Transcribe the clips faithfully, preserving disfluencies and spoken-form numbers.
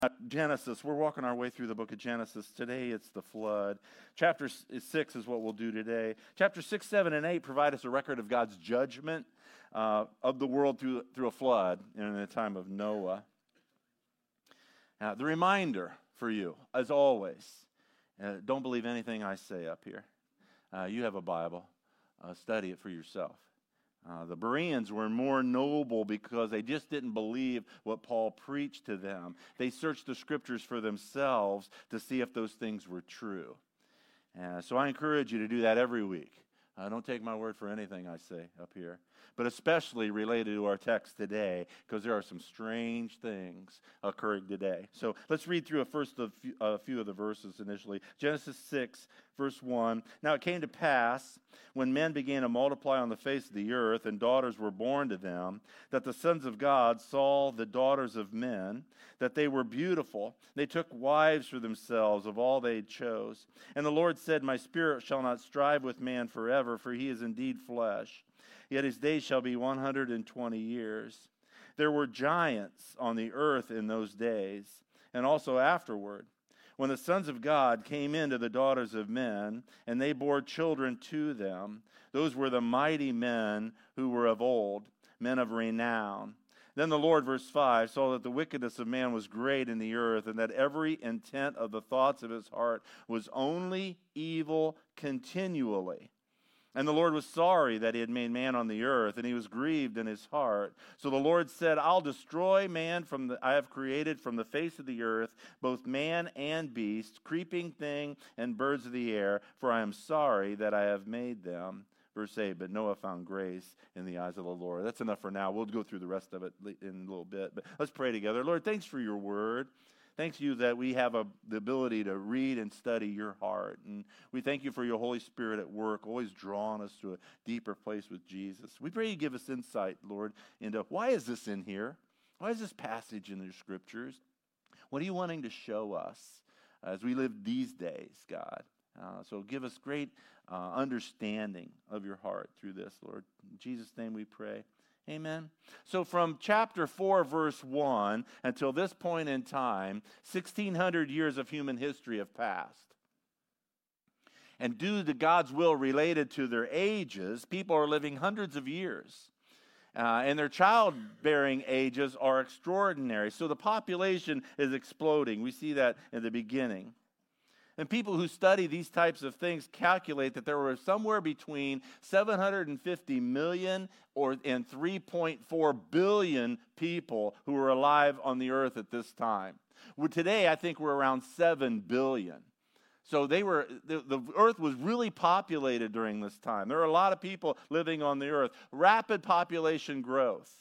Genesis. We're walking our way through the book of Genesis. Today it's the flood. Chapter six is what we'll do today. Chapter six, seven, and eight provide us a record of God's judgment uh, of the world through, through a flood in the time of Noah. Uh, the reminder for you, as always, uh, don't believe anything I say up here. Uh, you have a Bible. Uh, study it for yourself. Uh, the Bereans were more noble because they just didn't believe what Paul preached to them. They searched the scriptures for themselves to see if those things were true. Uh, so I encourage you to do that every week. Uh, don't take my word for anything I say up here, but especially related to our text today, because there are some strange things occurring today. So let's read through a first of few, a few of the verses initially. Genesis six, verse one. Now it came to pass, when men began to multiply on the face of the earth, and daughters were born to them, that the sons of God saw the daughters of men, that they were beautiful. They took wives for themselves of all they chose. And the Lord said, My spirit shall not strive with man forever, for he is indeed flesh. Yet his days shall be one hundred and twenty years. There were giants on the earth in those days, and also afterward, when the sons of God came in to the daughters of men, and they bore children to them. Those were the mighty men who were of old, men of renown. Then the Lord, verse five, saw that the wickedness of man was great in the earth, and that every intent of the thoughts of his heart was only evil continually. And the Lord was sorry that he had made man on the earth, and he was grieved in his heart. So the Lord said, I'll destroy man from the I have created from the face of the earth, both man and beast, creeping thing and birds of the air, for I am sorry that I have made them. Verse eight, but Noah found grace in the eyes of the Lord. That's enough for now. We'll go through the rest of it in a little bit. But let's pray together. Lord, thanks for your word. Thanks to you that we have a, the ability to read and study your heart. And we thank you for your Holy Spirit at work, always drawing us to a deeper place with Jesus. We pray you give us insight, Lord, into why is this in here? Why is this passage in the scriptures? What are you wanting to show us as we live these days, God? Uh, so give us great uh, understanding of your heart through this, Lord. In Jesus' name we pray. Amen. So from chapter four, verse one, until this point in time, sixteen hundred years of human history have passed. And due to God's will related to their ages, people are living hundreds of years. Uh, and their childbearing ages are extraordinary. So the population is exploding. We see that in the beginning. And people who study these types of things calculate that there were somewhere between seven hundred fifty million or and three point four billion people who were alive on the earth at this time. Well, today, I think we're around seven billion. So they were the, the earth was really populated during this time. There are a lot of people living on the earth. Rapid population growth.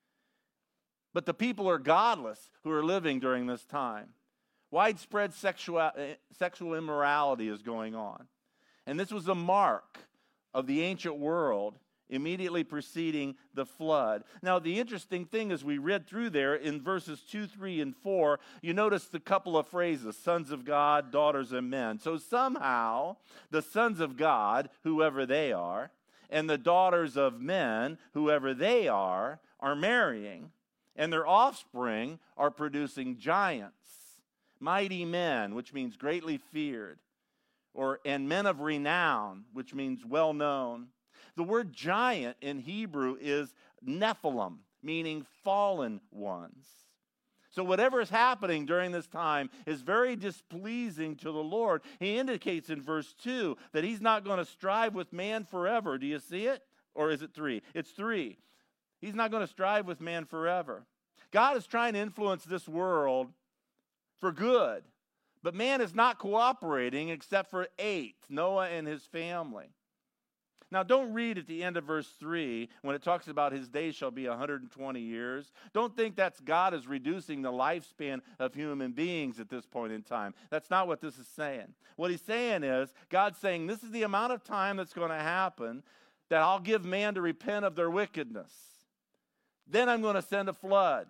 But the people are godless who are living during this time. Widespread sexual, sexual immorality is going on. And this was a mark of the ancient world immediately preceding the flood. Now, the interesting thing as we read through there in verses two, three, and four, you notice the couple of phrases, sons of God, daughters of men. So somehow, the sons of God, whoever they are, and the daughters of men, whoever they are, are marrying, and their offspring are producing giants. Mighty men, which means greatly feared, or and men of renown, which means well known. The word giant in Hebrew is Nephilim, meaning fallen ones. So whatever is happening during this time is very displeasing to the Lord. He indicates in verse two that he's not going to strive with man forever. Do you see it? Or is it three? It's three. He's not going to strive with man forever. God is trying to influence this world for good. But man is not cooperating except for eight, Noah and his family. Now, don't read at the end of verse three when it talks about his days shall be one hundred twenty years. Don't think that's God is reducing the lifespan of human beings at this point in time. That's not what this is saying. What he's saying is, God's saying this is the amount of time that's going to happen that I'll give man to repent of their wickedness. Then I'm going to send a flood.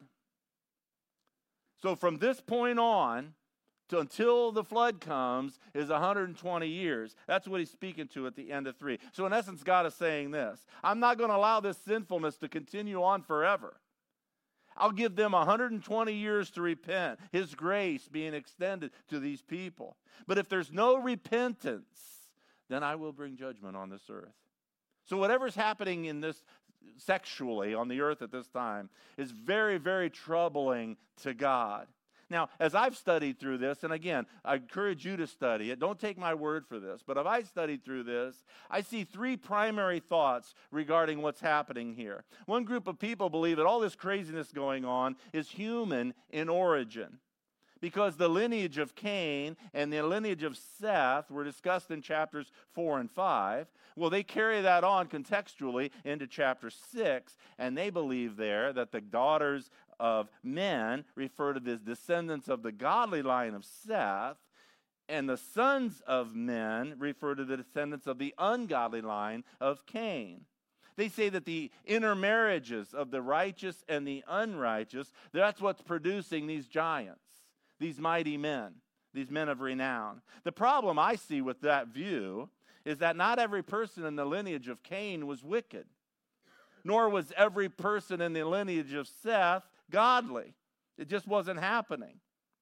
So from this point on, to until the flood comes, is one hundred twenty years. That's what he's speaking to at the end of three. So in essence, God is saying this. I'm not going to allow this sinfulness to continue on forever. I'll give them one hundred twenty years to repent, his grace being extended to these people. But if there's no repentance, then I will bring judgment on this earth. So whatever's happening in this sexually on the earth at this time is very, very troubling to God. Now, as I've studied through this, and again, I encourage you to study it. Don't take my word for this. But if I studied through this, I see three primary thoughts regarding what's happening here. One group of people believe that all this craziness going on is human in origin, because the lineage of Cain and the lineage of Seth were discussed in chapters four and five. Well, they carry that on contextually into chapter six, and they believe there that the daughters of men refer to the descendants of the godly line of Seth, and the sons of men refer to the descendants of the ungodly line of Cain. They say that the intermarriages of the righteous and the unrighteous, that's what's producing these giants, these mighty men, these men of renown. The problem I see with that view is that not every person in the lineage of Cain was wicked, nor was every person in the lineage of Seth godly. It just wasn't happening.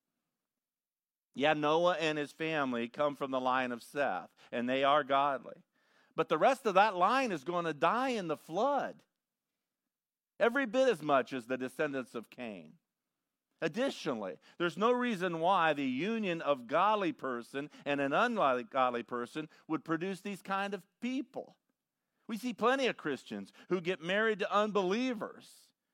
Yeah, Noah and his family come from the line of Seth, and they are godly. But the rest of that line is going to die in the flood, every bit as much as the descendants of Cain. Additionally, there's no reason why the union of godly person and an ungodly person would produce these kind of people. We see plenty of Christians who get married to unbelievers,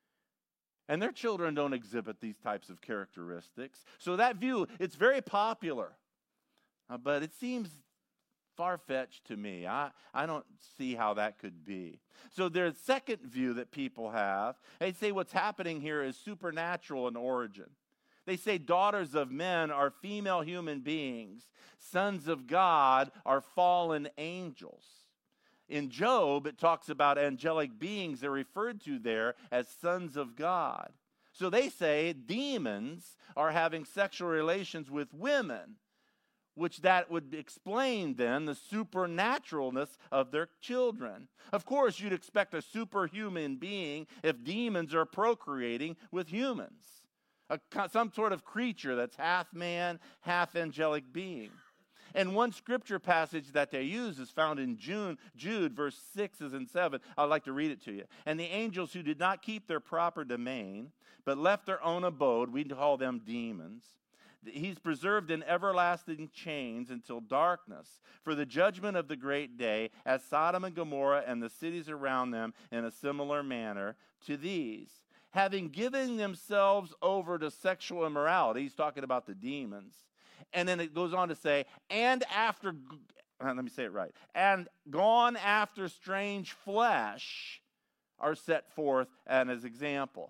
and their children don't exhibit these types of characteristics. So that view, it's very popular, uh, but it seems far-fetched to me. I, I don't see how that could be. So there's a second view that people have. They say what's happening here is supernatural in origin. They say daughters of men are female human beings. Sons of God are fallen angels. In Job, it talks about angelic beings that are referred to there as sons of God. So they say demons are having sexual relations with women, which that would explain then the supernaturalness of their children. Of course, you'd expect a superhuman being if demons are procreating with humans, a, some sort of creature that's half man, half angelic being. And one scripture passage that they use is found in Jude, Jude, verse six and seven. I'd like to read it to you. And the angels who did not keep their proper domain, but left their own abode, we call them demons. He's preserved in everlasting chains until darkness, for the judgment of the great day, as Sodom and Gomorrah and the cities around them in a similar manner to these. Having given themselves over to sexual immorality, he's talking about the demons. And then it goes on to say, and after, let me say it right, and gone after strange flesh are set forth and as example.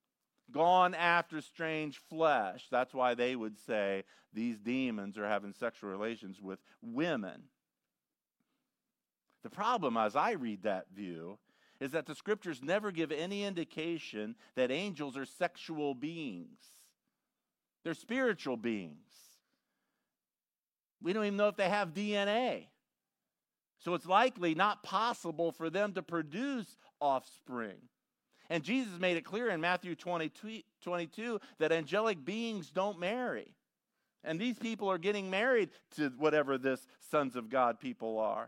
Gone after strange flesh. That's why they would say these demons are having sexual relations with women. The problem, as I read that view, is that the scriptures never give any indication that angels are sexual beings. They're spiritual beings. We don't even know if they have D N A. So it's likely not possible for them to produce offspring. And Jesus made it clear in Matthew twenty-two that angelic beings don't marry. And these people are getting married to whatever this sons of God people are.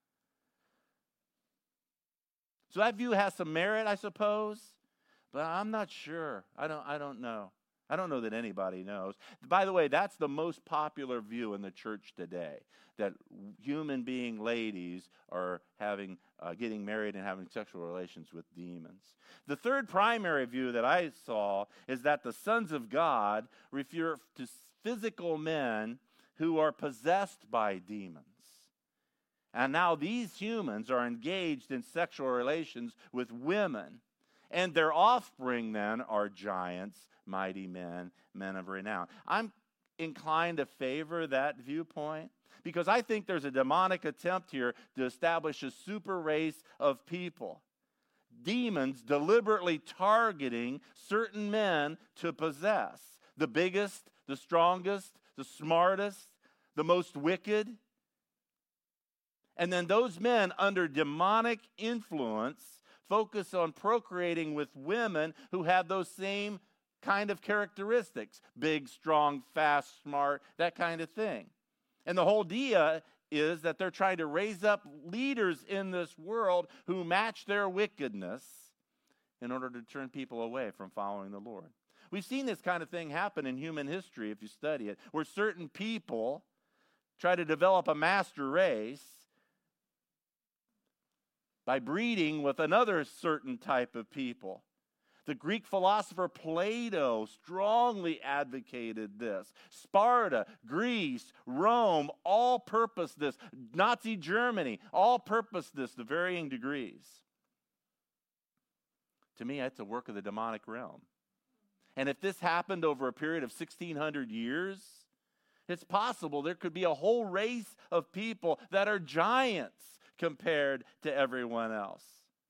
So that view has some merit, I suppose, but I'm not sure. I don't, I don't know. I don't know that anybody knows. By the way, that's the most popular view in the church today, that human being ladies are having, uh, getting married and having sexual relations with demons. The third primary view that I saw is that the sons of God refer to physical men who are possessed by demons. And now these humans are engaged in sexual relations with women, and their offspring then are giants, mighty men, men of renown. I'm inclined to favor that viewpoint because I think there's a demonic attempt here to establish a super race of people. Demons deliberately targeting certain men to possess. The biggest, the strongest, the smartest, the most wicked. And then those men under demonic influence focus on procreating with women who have those same kind of characteristics. Big, strong, fast, smart, that kind of thing. And the whole idea is that they're trying to raise up leaders in this world who match their wickedness in order to turn people away from following the Lord. We've seen this kind of thing happen in human history, if you study it, where certain people try to develop a master race by breeding with another certain type of people. The Greek philosopher Plato strongly advocated this. Sparta, Greece, Rome, all purposed this. Nazi Germany, all purposed this to varying degrees. To me, it's a work of the demonic realm. And if this happened over a period of sixteen hundred years, it's possible there could be a whole race of people that are giants compared to everyone else.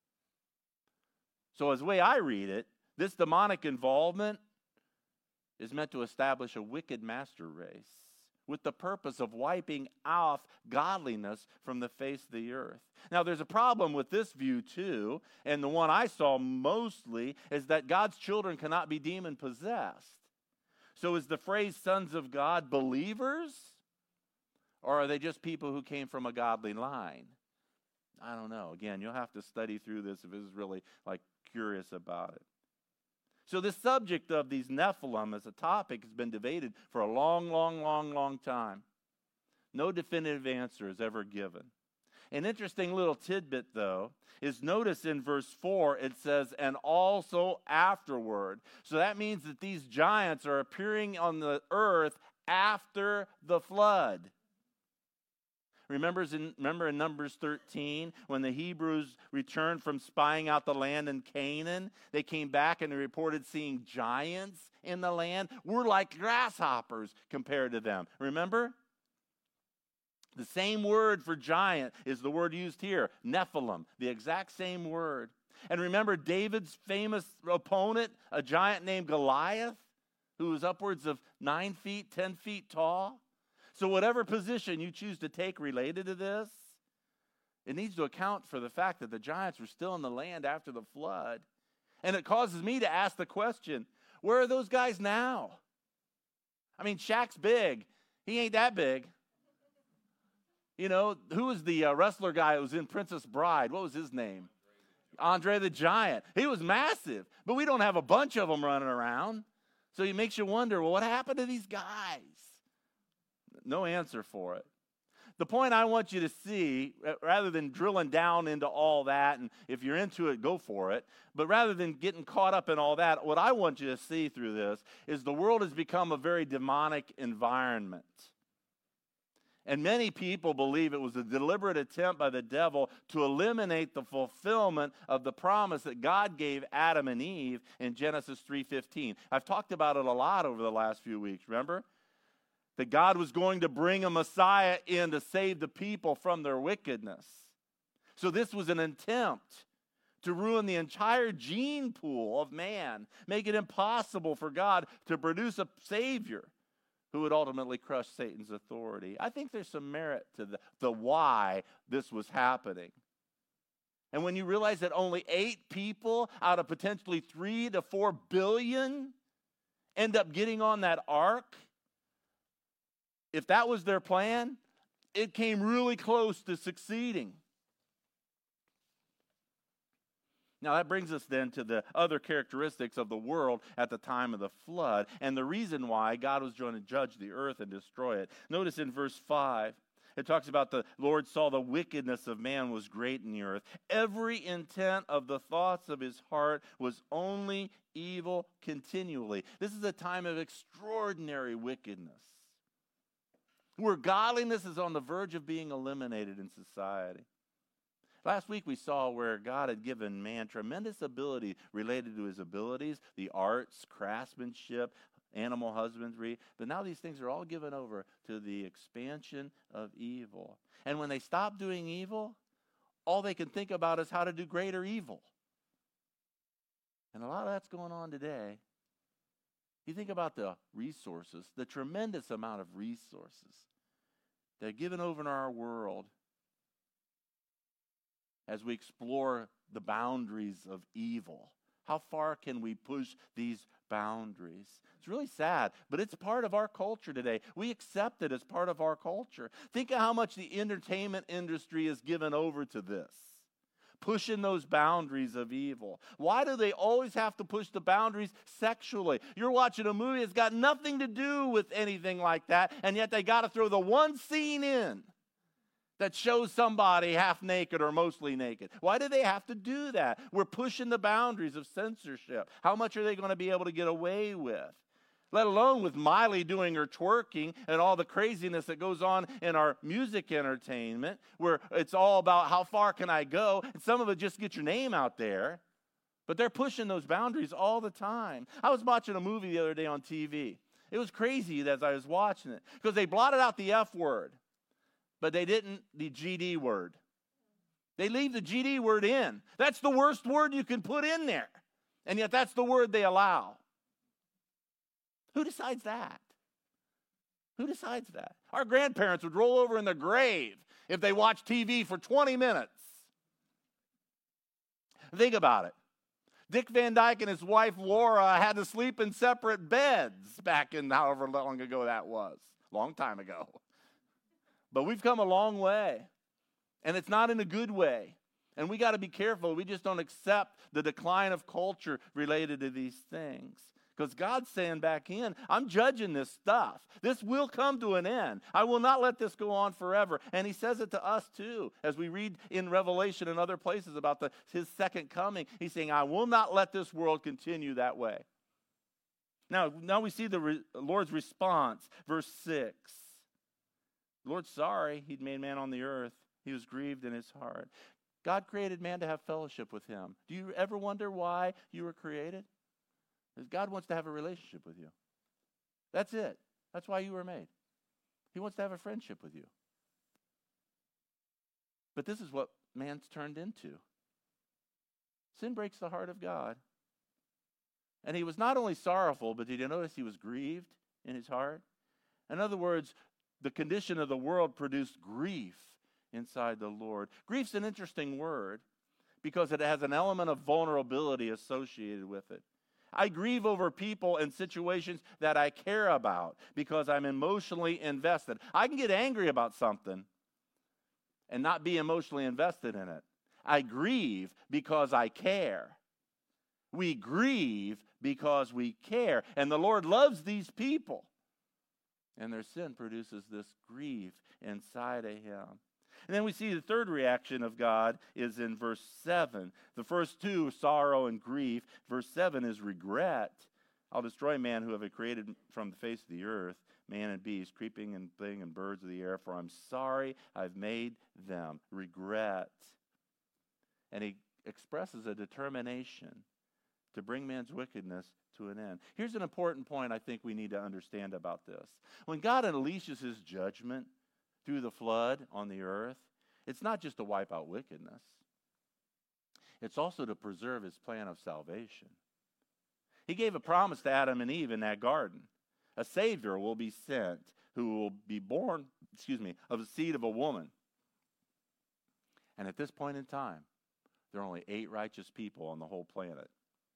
So as the way I read it, this demonic involvement is meant to establish a wicked master race with the purpose of wiping off godliness from the face of the earth. Now, there's a problem with this view, too, and the one I saw mostly is that God's children cannot be demon-possessed. So is the phrase sons of God believers, or are they just people who came from a godly line? I don't know. Again, you'll have to study through this if it's really like curious about it. So the subject of these Nephilim as a topic has been debated for a long, long, long, long time. No definitive answer is ever given. An interesting little tidbit, though, is notice in verse four, it says, and also afterward. So that means that these giants are appearing on the earth after the flood. Remember in, remember in Numbers thirteen, when the Hebrews returned from spying out the land in Canaan, they came back and they reported seeing giants in the land. We're like grasshoppers compared to them. Remember? The same word for giant is the word used here, Nephilim, the exact same word. And remember David's famous opponent, a giant named Goliath, who was upwards of nine feet, ten feet tall? So whatever position you choose to take related to this, it needs to account for the fact that the giants were still in the land after the flood. And it causes me to ask the question, where are those guys now? I mean, Shaq's big. He ain't that big. You know, who was the uh, wrestler guy who was in Princess Bride? What was his name? Andre the Giant. He was massive, but we don't have a bunch of them running around. So it makes you wonder, well, what happened to these guys? No answer for it. The point I want you to see, rather than drilling down into all that, and if you're into it, go for it, but rather than getting caught up in all that, what I want you to see through this is the world has become a very demonic environment. And many people believe it was a deliberate attempt by the devil to eliminate the fulfillment of the promise that God gave Adam and Eve in Genesis three fifteen. I've talked about it a lot over the last few weeks, remember? That God was going to bring a Messiah in to save the people from their wickedness. So this was an attempt to ruin the entire gene pool of man, make it impossible for God to produce a Savior who would ultimately crush Satan's authority. I think there's some merit to the, the why this was happening. And when you realize that only eight people out of potentially three to four billion end up getting on that ark, if that was their plan, it came really close to succeeding. Now that brings us then to the other characteristics of the world at the time of the flood and the reason why God was going to judge the earth and destroy it. Notice in verse five, it talks about the Lord saw the wickedness of man was great in the earth. Every intent of the thoughts of his heart was only evil continually. This is a time of extraordinary wickedness, where godliness is on the verge of being eliminated in society. Last week we saw where God had given man tremendous ability related to his abilities, the arts, craftsmanship, animal husbandry, but now these things are all given over to the expansion of evil. And when they stop doing evil, all they can think about is how to do greater evil. And a lot of that's going on today. You think about the resources, the tremendous amount of resources that are given over in our world as we explore the boundaries of evil. How far can we push these boundaries? It's really sad, but it's part of our culture today. We accept it as part of our culture. Think of how much the entertainment industry is given over to this, pushing those boundaries of evil. Why do they always have to push the boundaries sexually? You're watching a movie that's got nothing to do with anything like that, and yet they got to throw the one scene in that shows somebody half naked or mostly naked. Why do they have to do that? We're pushing the boundaries of censorship. How much are they going to be able to get away with? Let alone with Miley doing her twerking and all the craziness that goes on in our music entertainment, where it's all about how far can I go, and some of it just get your name out there. But they're pushing those boundaries all the time. I was watching a movie the other day on T V. It was crazy as I was watching it, because they blotted out the F word, but they didn't the G D word. They leave the G D word in. That's the worst word you can put in there, and yet that's the word they allow. Who decides that? Who decides that? Our grandparents would roll over in their grave if they watched T V for twenty minutes. Think about it. Dick Van Dyke and his wife Laura had to sleep in separate beds back in however long ago that was. Long time ago. But we've come a long way. And it's not in a good way. And we got to be careful. We just don't accept the decline of culture related to these things. Because God's saying back in, I'm judging this stuff. This will come to an end. I will not let this go on forever. And he says it to us too. As we read in Revelation and other places about the, his second coming, he's saying, I will not let this world continue that way. Now, now we see the re- Lord's response, verse six. The Lord's sorry he'd made man on the earth. He was grieved in his heart. God created man to have fellowship with him. Do you ever wonder why you were created? Because God wants to have a relationship with you. That's it. That's why you were made. He wants to have a friendship with you. But this is what man's turned into. Sin breaks the heart of God. And he was not only sorrowful, but did you notice he was grieved in his heart? In other words, the condition of the world produced grief inside the Lord. Grief's an interesting word because it has an element of vulnerability associated with it. I grieve over people and situations that I care about because I'm emotionally invested. I can get angry about something and not be emotionally invested in it. I grieve because I care. We grieve because we care. And the Lord loves these people. And their sin produces this grief inside of him. And then we see the third reaction of God is in verse seven. The first two, sorrow and grief. Verse seven is regret. I'll destroy man who have I created from the face of the earth, man and beast, creeping and thing and birds of the air, for I'm sorry I've made them. Regret. And he expresses a determination to bring man's wickedness to an end. Here's an important point I think we need to understand about this. When God unleashes his judgment through the flood on the earth, it's not just to wipe out wickedness. It's also to preserve his plan of salvation. He gave a promise to Adam and Eve in that garden. A Savior will be sent who will be born, excuse me, of the seed of a woman. And at this point in time, there are only eight righteous people on the whole planet.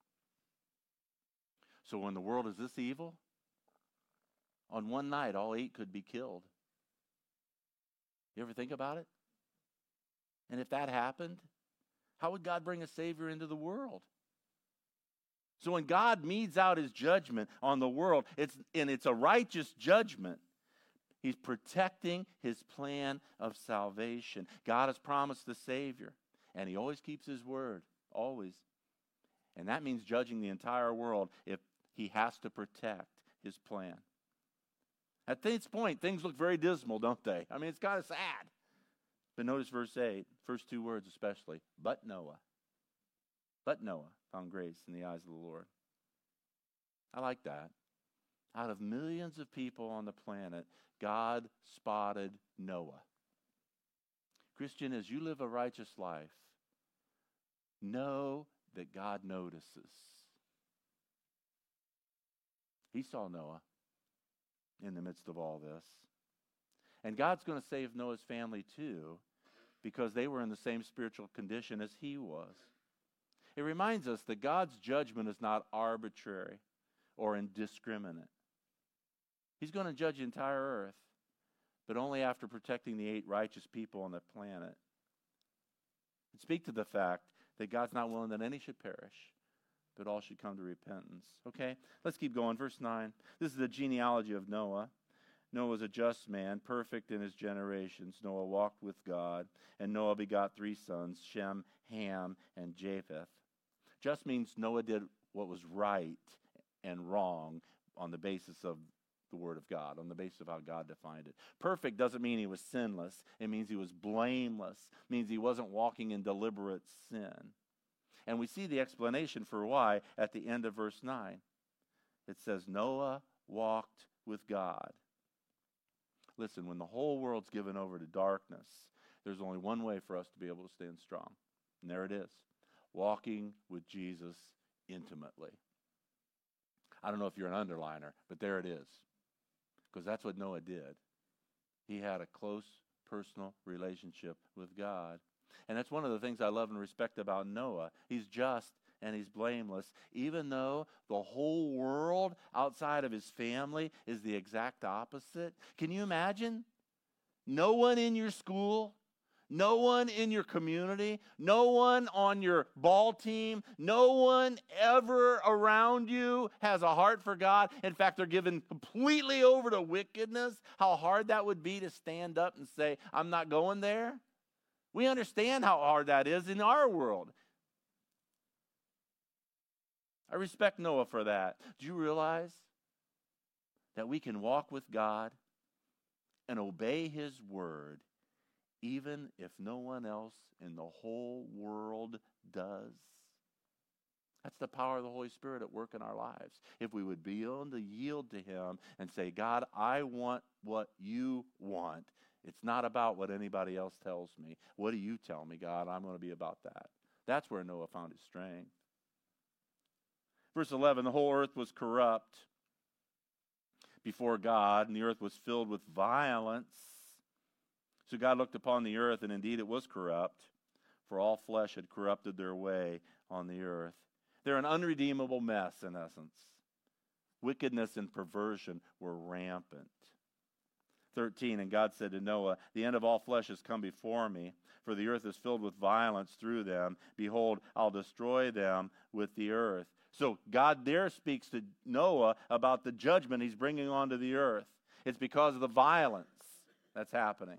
So when the world is this evil, on one night, all eight could be killed. You ever think about it? And if that happened, how would God bring a Savior into the world? So when God metes out his judgment on the world, it's, and it's a righteous judgment, he's protecting his plan of salvation. God has promised the Savior, and he always keeps his word, always. And that means judging the entire world if he has to protect his plan. At this point, things look very dismal, don't they? I mean, it's kind of sad. But notice verse eight, first two words especially. But Noah. But Noah found grace in the eyes of the Lord. I like that. Out of millions of people on the planet, God spotted Noah. Christian, as you live a righteous life, know that God notices. He saw Noah in the midst of all this. And God's going to save Noah's family too, because they were in the same spiritual condition as he was. It reminds us that God's judgment is not arbitrary or indiscriminate. He's going to judge the entire earth, but only after protecting the eight righteous people on the planet. And speak to the fact that God's not willing that any should perish, but all should come to repentance. Okay, let's keep going. Verse nine. This is the genealogy of Noah. Noah was a just man, perfect in his generations. Noah walked with God, and Noah begot three sons, Shem, Ham, and Japheth. Just means Noah did what was right and wrong on the basis of the Word of God, on the basis of how God defined it. Perfect doesn't mean he was sinless. It means he was blameless. It means he wasn't walking in deliberate sin. And we see the explanation for why at the end of verse nine. It says, Noah walked with God. Listen, when the whole world's given over to darkness, there's only one way for us to be able to stand strong. And there it is, walking with Jesus intimately. I don't know if you're an underliner, but there it is. Because that's what Noah did. He had a close personal relationship with God. And that's one of the things I love and respect about Noah. He's just and he's blameless, even though the whole world outside of his family is the exact opposite. Can you imagine? No one in your school, no one in your community, no one on your ball team, no one ever around you has a heart for God. In fact, they're given completely over to wickedness. How hard that would be to stand up and say, I'm not going there. We understand how hard that is in our world. I respect Noah for that. Do you realize that we can walk with God and obey His word even if no one else in the whole world does? That's the power of the Holy Spirit at work in our lives. If we would be willing to yield to Him and say, God, I want what you want. It's not about what anybody else tells me. What do you tell me, God? I'm going to be about that. That's where Noah found his strength. Verse eleven, the whole earth was corrupt before God, and the earth was filled with violence. So God looked upon the earth, and indeed it was corrupt, for all flesh had corrupted their way on the earth. They're an unredeemable mess, in essence. Wickedness and perversion were rampant. thirteen, and God said to Noah, the end of all flesh has come before me, for the earth is filled with violence through them. Behold, I'll destroy them with the earth. So God there speaks to Noah about the judgment He's bringing onto the earth. It's because of the violence that's happening.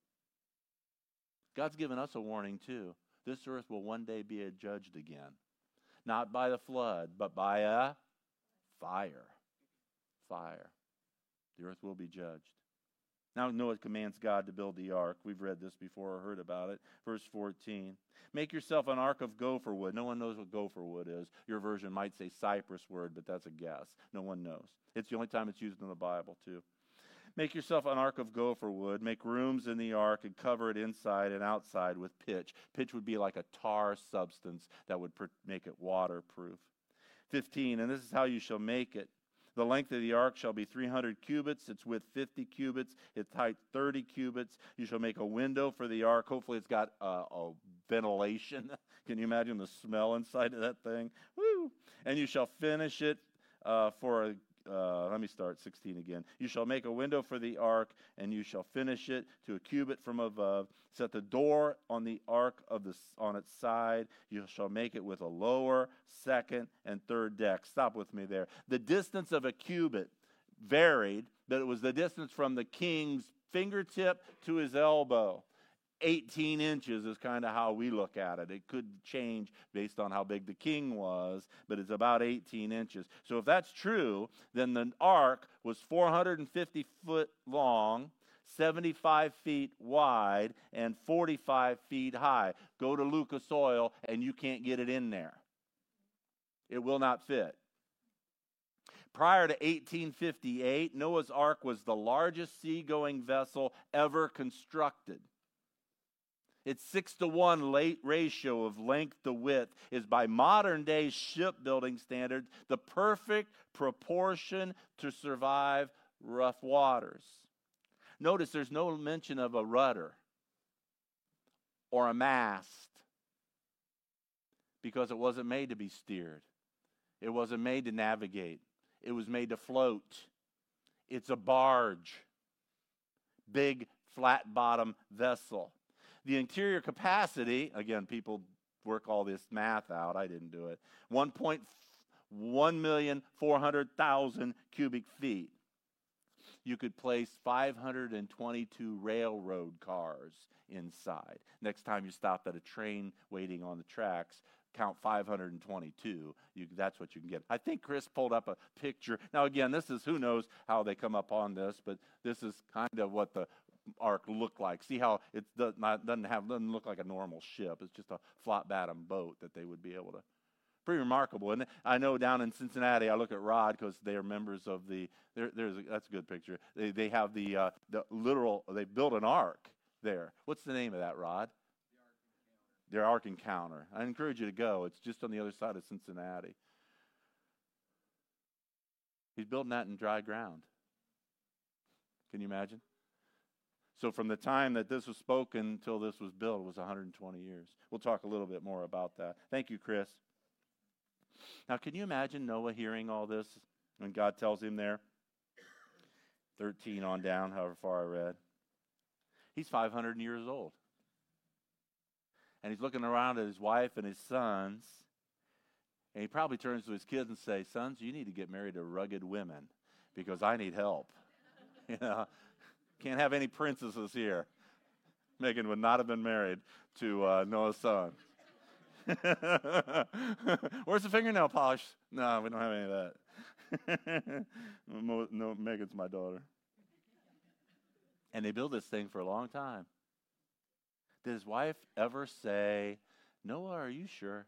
God's given us a warning too. This earth will one day be judged again. Not by the flood, but by a fire. Fire. The earth will be judged. Now Noah commands God to build the ark. We've read this before or heard about it. Verse fourteen. Make yourself an ark of gopher wood. No one knows what gopher wood is. Your version might say cypress wood, but that's a guess. No one knows. It's the only time it's used in the Bible, too. Make yourself an ark of gopher wood. Make rooms in the ark and cover it inside and outside with pitch. Pitch would be like a tar substance that would make it waterproof. fifteen. And this is how you shall make it. The length of the ark shall be three hundred cubits, its width fifty cubits, its height thirty cubits. You shall make a window for the ark. Hopefully it's got uh, a ventilation. Can you imagine the smell inside of that thing? Woo! And you shall finish it uh, for a Uh, let me start sixteen again. You shall make a window for the ark, and you shall finish it to a cubit from above. Set the door on the ark of the on its side. You shall make it with a lower, second, and third deck. Stop with me there. The distance of a cubit varied, but it was the distance from the king's fingertip to his elbow. eighteen inches is kind of how we look at it. It could change based on how big the king was, but it's about eighteen inches. So if that's true, then the ark was four hundred fifty foot long, seventy-five feet wide, and forty-five feet high. Go to Lucas Oil, and you can't get it in there. It will not fit. Prior to eighteen fifty-eight, Noah's Ark was the largest seagoing vessel ever constructed. Its six to one ratio of length to width is by modern day shipbuilding standards the perfect proportion to survive rough waters. Notice there's no mention of a rudder or a mast. because it wasn't made to be steered. It wasn't made to navigate. It was made to float. It's a barge. Big, flat-bottom vessel. The interior capacity, again, people work all this math out. I didn't do it. one point one million four hundred thousand cubic feet. You could place five hundred twenty-two railroad cars inside. Next time you stop at a train waiting on the tracks, count five hundred twenty-two. You, that's what you can get. I think Chris pulled up a picture. Now, again, this is, who knows how they come up on this, but this is kind of what the ark looked like. See how it does not, doesn't have doesn't look like a normal ship. It's just a flat bottom boat that they would be able to. Pretty remarkable. And I know down in Cincinnati, I look at Rod because they are members of the. There, there's a, that's a good picture. They they have the uh, the literal. They built an ark there. What's the name of that, Rod? Their Ark Encounter. I encourage you to go. It's just on the other side of Cincinnati. He's building that in dry ground. Can you imagine? So from the time that this was spoken until this was built, it was one hundred twenty years. We'll talk a little bit more about that. Thank you, Chris. Now, can you imagine Noah hearing all this when God tells him there? thirteen on down, however far I read. He's five hundred years old. And he's looking around at his wife and his sons. And he probably turns to his kids and says, sons, you need to get married to rugged women because I need help. You know, can't have any princesses here. Megan would not have been married to uh, Noah's son. Where's the fingernail polish? No, we don't have any of that. No, Megan's my daughter. And they built this thing for a long time. Did his wife ever say, Noah, are you sure?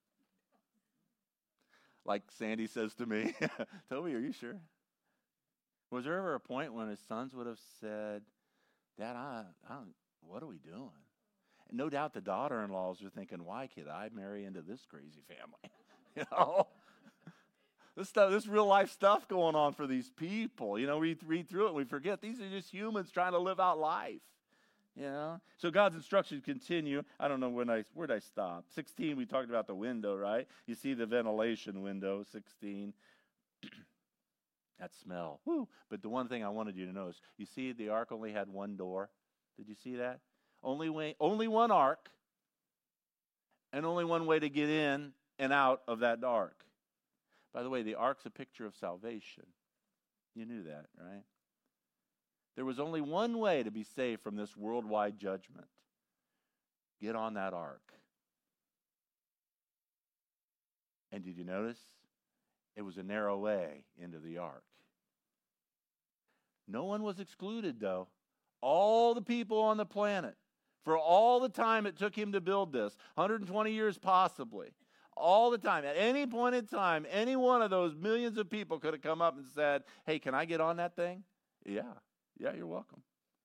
Like Sandy says to me, Toby, are you sure? Was there ever a point when his sons would have said, Dad, I, I don't, what are we doing? And no doubt the daughter-in-laws are thinking, why could I marry into this crazy family? You know? This stuff, this real life stuff going on for these people. You know, we read through it and we forget these are just humans trying to live out life. You know? So God's instructions continue. I don't know when I, where'd I stop? sixteen, we talked about the window, right? You see the ventilation window, sixteen. That smell. Woo. But the one thing I wanted you to notice, you see the ark only had one door. Did you see that? Only way, only one ark, and only one way to get in and out of that ark. By the way, the ark's a picture of salvation. You knew that, right? There was only one way to be saved from this worldwide judgment. Get on that ark. And did you notice? It was a narrow way into the ark. No one was excluded, though. All the people on the planet, for all the time it took him to build this, one hundred twenty years possibly, all the time, at any point in time, any one of those millions of people could have come up and said, hey, can I get on that thing? Yeah. Yeah, you're welcome.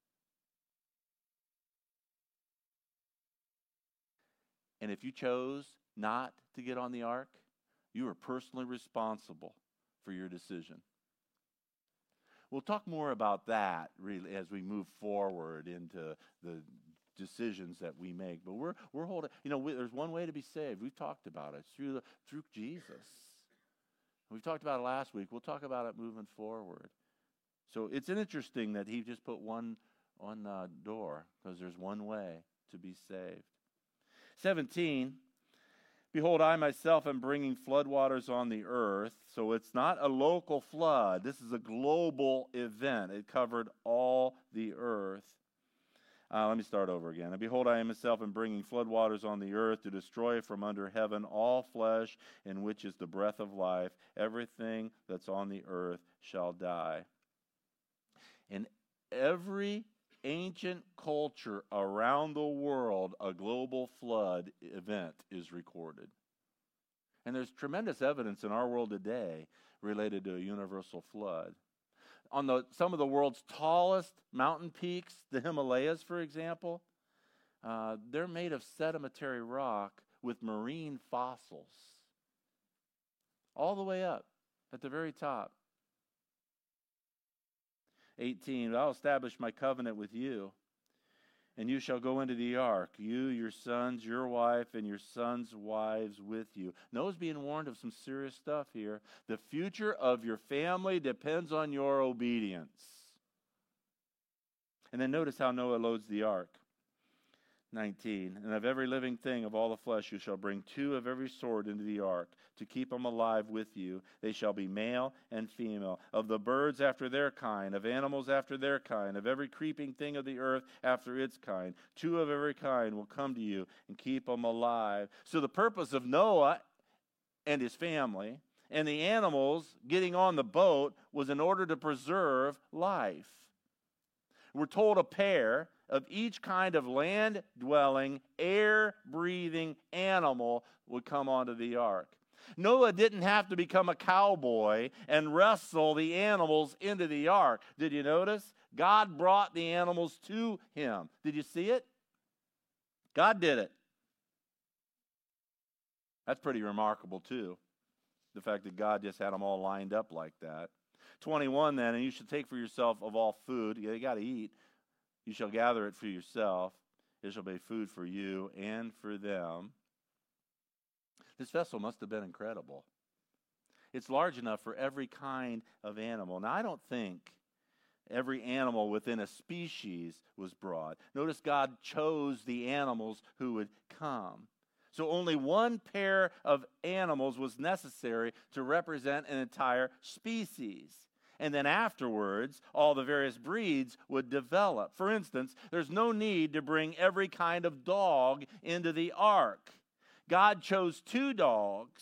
And if you chose not to get on the ark, you are personally responsible for your decision. We'll talk more about that really as we move forward into the decisions that we make. But we're we're holding, you know, we, there's one way to be saved. We've talked about it. It's through the, through Jesus. We've talked about it last week. We'll talk about it moving forward. So it's interesting that he just put one on uh, door because there's one way to be saved. seventeen, behold, I myself am bringing floodwaters on the earth. So it's not a local flood. This is a global event. It covered all the earth. Uh, let me start over again. And behold, I myself am bringing floodwaters on the earth to destroy from under heaven all flesh, in which is the breath of life. Everything that's on the earth shall die. In every ancient culture around the world, a global flood event is recorded. And there's tremendous evidence in our world today related to a universal flood. On the, some of the world's tallest mountain peaks, the Himalayas, for example, uh, they're made of sedimentary rock with marine fossils. All the way up at the very top. eighteen, I'll establish my covenant with you. And you shall go into the ark, you, your sons, your wife, and your sons' wives with you. Noah's being warned of some serious stuff here. The future of your family depends on your obedience. And then notice how Noah loads the ark. nineteen, and of every living thing of all the flesh you shall bring two of every sort into the ark, to keep them alive with you. They shall be male and female. Of the birds after their kind, of animals after their kind, of every creeping thing of the earth after its kind. Two of every kind will come to you, and keep them alive. So the purpose of Noah and his family and the animals getting on the boat was in order to preserve life. We're told a pair of each kind of land-dwelling, air-breathing animal would come onto the ark. Noah didn't have to become a cowboy and wrestle the animals into the ark. Did you notice? God brought the animals to him. Did you see it? God did it. That's pretty remarkable, too. The fact that God just had them all lined up like that. twenty-one then, and you should take for yourself of all food. You got to eat. You shall gather it for yourself. It shall be food for you and for them. This vessel must have been incredible. It's large enough for every kind of animal. Now, I don't think every animal within a species was brought. Notice God chose the animals who would come. So only one pair of animals was necessary to represent an entire species. And then afterwards, all the various breeds would develop. For instance, there's no need to bring every kind of dog into the ark. God chose two dogs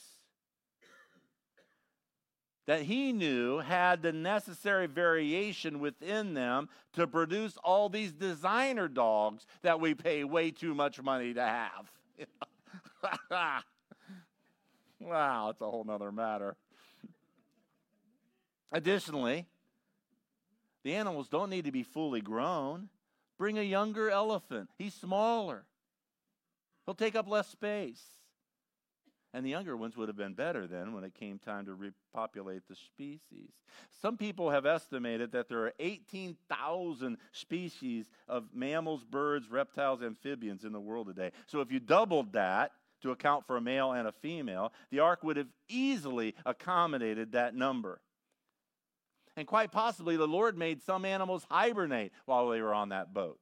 that he knew had the necessary variation within them to produce all these designer dogs that we pay way too much money to have. Wow, it's a whole nother matter. Additionally, the animals don't need to be fully grown. Bring a younger elephant. He's smaller. He'll take up less space. And the younger ones would have been better then when it came time to repopulate the species. Some people have estimated that there are eighteen thousand species of mammals, birds, reptiles, amphibians in the world today. So if you doubled that to account for a male and a female, the ark would have easily accommodated that number. And quite possibly the Lord made some animals hibernate while they were on that boat.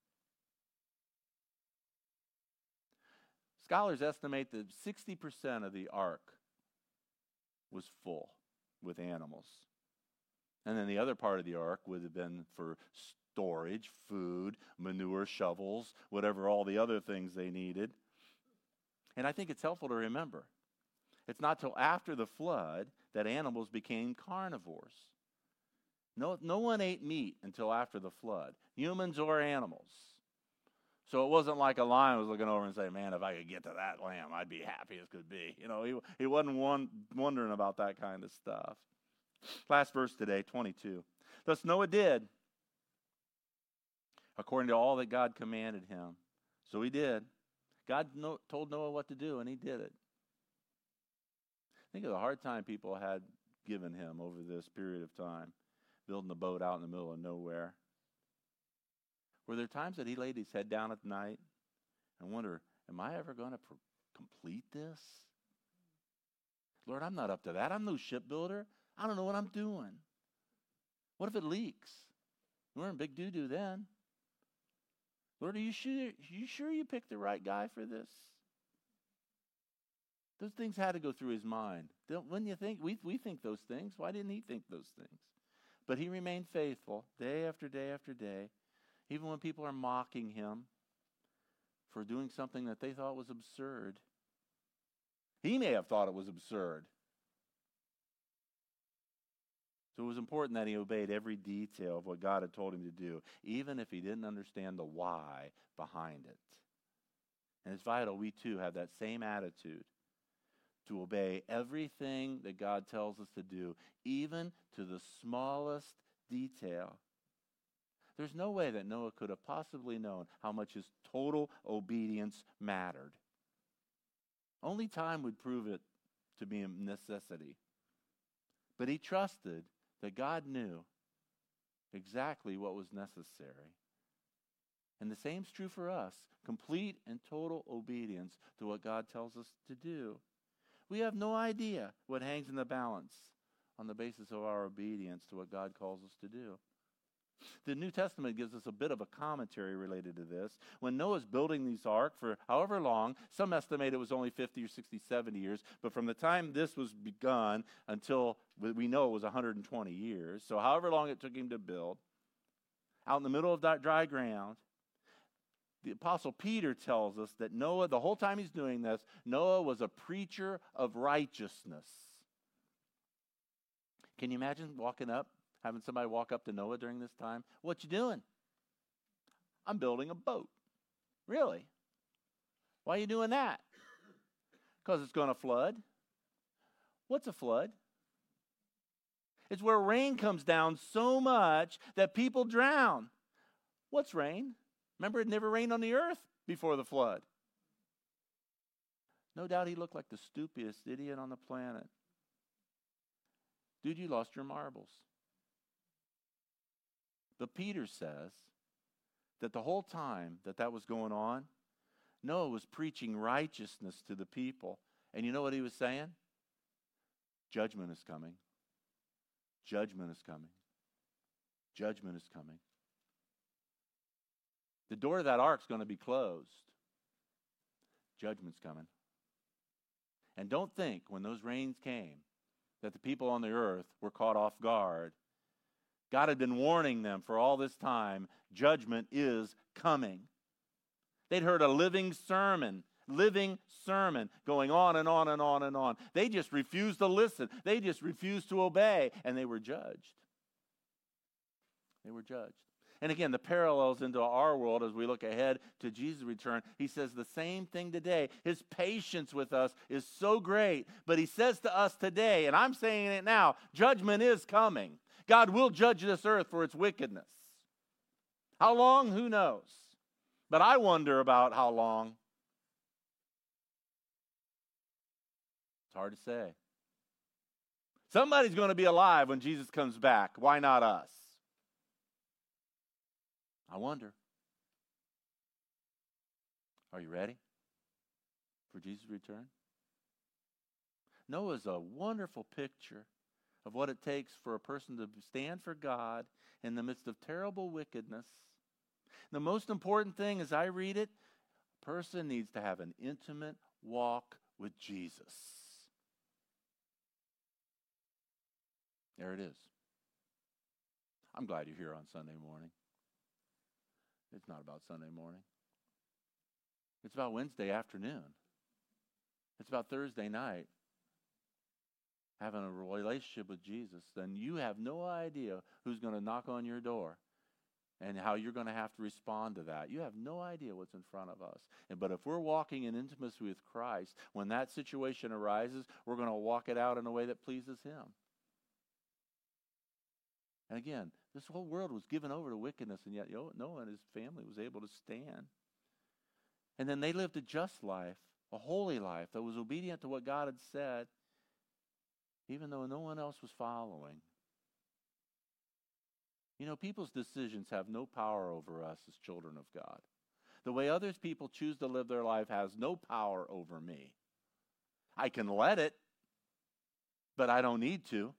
Scholars estimate that sixty percent of the ark was full with animals. And then the other part of the ark would have been for storage, food, manure, shovels, whatever all the other things they needed. And I think it's helpful to remember, it's not till after the flood that animals became carnivores. No, no one ate meat until after the flood, humans or animals. So it wasn't like a lion was looking over and saying, man, if I could get to that lamb, I'd be happy as could be. You know, he, he wasn't one, wondering about that kind of stuff. Last verse today, twenty-two. Thus Noah did according to all that God commanded him. So he did. God no, told Noah what to do, and he did it. Think of the hard time people had given him over this period of time, building a boat out in the middle of nowhere. Were there times that he laid his head down at night and wonder, am I ever going to pr- complete this? Lord, I'm not up to that. I'm no shipbuilder. I don't know what I'm doing. What if it leaks? We're in big doo-doo then. Lord, are you sure, are you sure you picked the right guy for this? Those things had to go through his mind. Don't, wouldn't you think? We, we think those things. Why didn't he think those things? But he remained faithful day after day after day, even when people are mocking him for doing something that they thought was absurd. He may have thought it was absurd. So it was important that he obeyed every detail of what God had told him to do, even if he didn't understand the why behind it. And it's vital we too have that same attitude to obey everything that God tells us to do, even to the smallest detail. There's no way that Noah could have possibly known how much his total obedience mattered. Only time would prove it to be a necessity. But he trusted that God knew exactly what was necessary. And the same's true for us. Complete and total obedience to what God tells us to do. We have no idea what hangs in the balance on the basis of our obedience to what God calls us to do. The New Testament gives us a bit of a commentary related to this. When Noah's building this ark for however long, some estimate it was only fifty or sixty, seventy years, but from the time this was begun until we know it was one hundred twenty years, so however long it took him to build, out in the middle of that dry ground, the Apostle Peter tells us that Noah, the whole time he's doing this, Noah was a preacher of righteousness. Can you imagine walking up, having somebody walk up to Noah during this time? What you doing? I'm building a boat. Really? Why are you doing that? Because it's going to flood. What's a flood? It's where rain comes down so much that people drown. What's rain? Remember, it never rained on the earth before the flood. No doubt he looked like the stupidest idiot on the planet. Dude, you lost your marbles. But Peter says that the whole time that that was going on, Noah was preaching righteousness to the people. And you know what he was saying? Judgment is coming. Judgment is coming. Judgment is coming. The door of that ark's going to be closed. Judgment's coming. And don't think when those rains came that the people on the earth were caught off guard. God had been warning them for all this time. Judgment is coming. They'd heard a living sermon, living sermon going on and on and on and on. They just refused to listen. They just refused to obey, and they were judged. They were judged. And again, the parallels into our world as we look ahead to Jesus' return. He says the same thing today. His patience with us is so great. But he says to us today, and I'm saying it now, judgment is coming. God will judge this earth for its wickedness. How long? Who knows? But I wonder about how long. It's hard to say. Somebody's going to be alive when Jesus comes back. Why not us? I wonder. Are you ready for Jesus' return? Noah is a wonderful picture of what it takes for a person to stand for God in the midst of terrible wickedness. The most important thing as I read it, a person needs to have an intimate walk with Jesus. There it is. I'm glad you're here on Sunday morning. It's not about Sunday morning. It's about Wednesday afternoon. It's about Thursday night. Having a relationship with Jesus, then you have no idea who's going to knock on your door and how you're going to have to respond to that. You have no idea what's in front of us. And, but if we're walking in intimacy with Christ, when that situation arises, we're going to walk it out in a way that pleases Him. And again, this whole world was given over to wickedness, and yet Noah and his family was able to stand. And then they lived a just life, a holy life that was obedient to what God had said, even though no one else was following. You know, people's decisions have no power over us as children of God. The way other people choose to live their life has no power over me. I can let it, but I don't need to.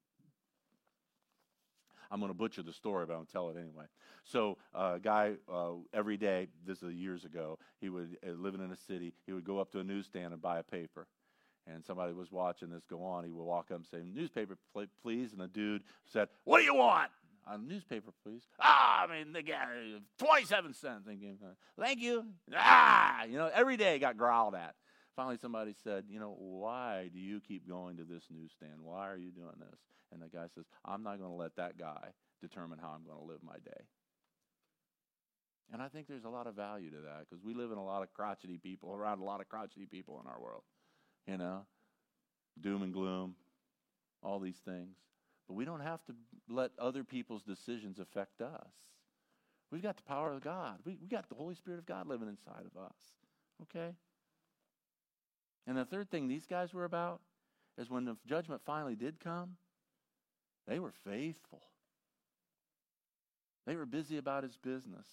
I'm going to butcher the story, but I'll tell it anyway. So uh, a guy, uh, every day, this is years ago, he would, uh, living in a city, he would go up to a newsstand and buy a paper. And somebody was watching this go on. He would walk up and say, newspaper, please. And the dude said, what do you want? A newspaper, please. Ah, I mean, they got twenty-seven cents. Thank you. Ah, you know, every day got growled at. Finally, somebody said, you know, why do you keep going to this newsstand? Why are you doing this? And the guy says, I'm not going to let that guy determine how I'm going to live my day. And I think there's a lot of value to that because we live in a lot of crotchety people, around a lot of crotchety people in our world. You know, doom and gloom, all these things. But we don't have to let other people's decisions affect us. We've got the power of God. We we got the Holy Spirit of God living inside of us. Okay? And the third thing these guys were about is when the judgment finally did come, they were faithful. They were busy about his business.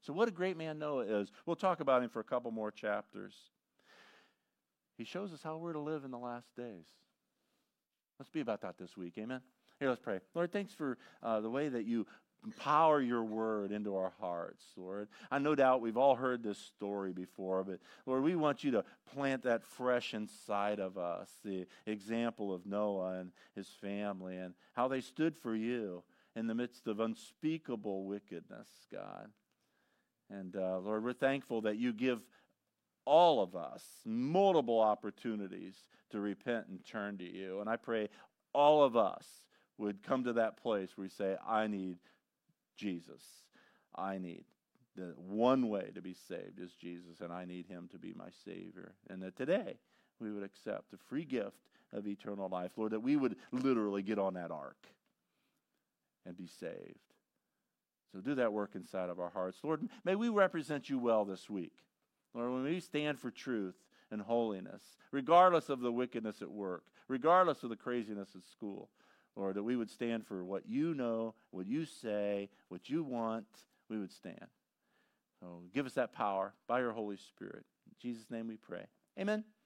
So what a great man Noah is. We'll talk about him for a couple more chapters. He shows us how we're to live in the last days. Let's be about that this week. Amen? Here, let's pray. Lord, thanks for uh, the way that you empower your word into our hearts, Lord. I no doubt we've all heard this story before, but Lord, we want you to plant that fresh inside of us, the example of Noah and his family and how they stood for you in the midst of unspeakable wickedness, God. And uh, Lord, we're thankful that you give all of us multiple opportunities to repent and turn to you. And I pray all of us would come to that place where we say, I need Jesus. I need the one way to be saved is Jesus, and I need him to be my Savior. And that today we would accept the free gift of eternal life. Lord, that we would literally get on that ark and be saved. So do that work inside of our hearts. Lord, may we represent you well this week. Lord, when we stand for truth and holiness, regardless of the wickedness at work, regardless of the craziness at school, Lord, that we would stand for what you know, what you say, what you want, we would stand. So give us that power by your Holy Spirit. In Jesus' name we pray. Amen.